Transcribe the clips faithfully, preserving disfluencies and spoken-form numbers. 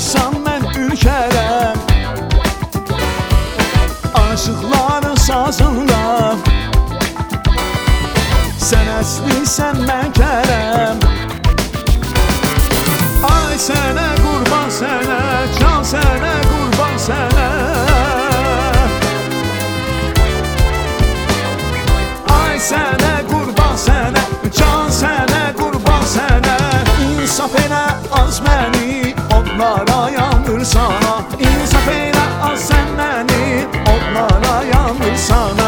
qoysan mən ürkərəm aşıqların sazında. Sən əslisən mən kərəm. Ay sənə qurban sənə, can sənə qurban sənə. Ay sənə qurban sənə, can sənə qurban sənə. İnsaf elə az məni, onlara yandır sana. İnsaf elə az sən məni, onlara yandır sana.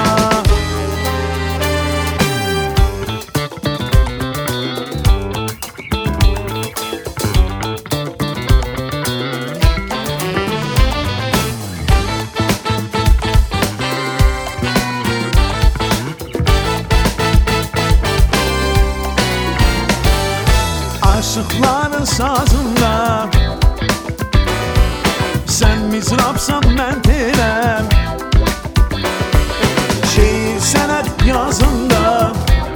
Aşıqların sazında sən mizrabsan mən teləm. Şeir sənət yazında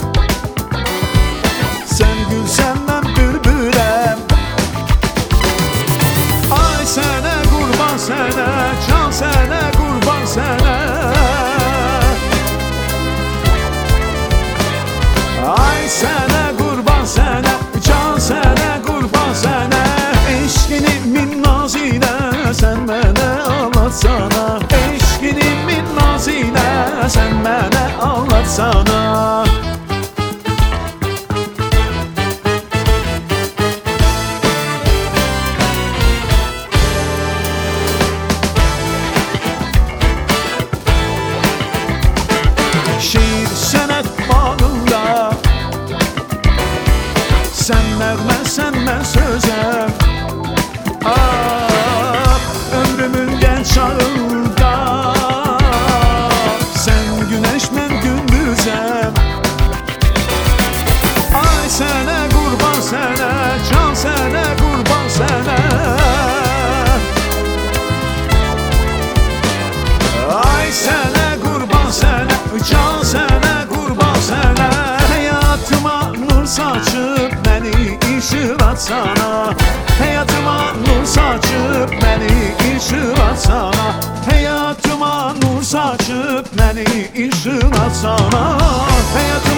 sən gülsən mən bülbüləm. Ay sənə qurban sənə, can sənə qurban sənə. Ay sənə qurban sənə, can sənə qurban sənə. Eşqini min nazilə sən mənə anlatsana. Eşqini min nazilə sən mənə anlatsana. Şeir sənət bağında sən nəğmə, sən mən sözəm. Ah, ömrümün genç çağında sən güneş, mən gündüzəm. Ay sənə qurban sənə, can sənə qurban sənə. Ay sənə qurban sənə, can sənə qurban sənə. Həyatıma nur saçıb məni işıq atsana. Həyatıma nur saçıb məni işıq atsana. Həyatıma nur saçıb məni işıq atsana. Həyatıma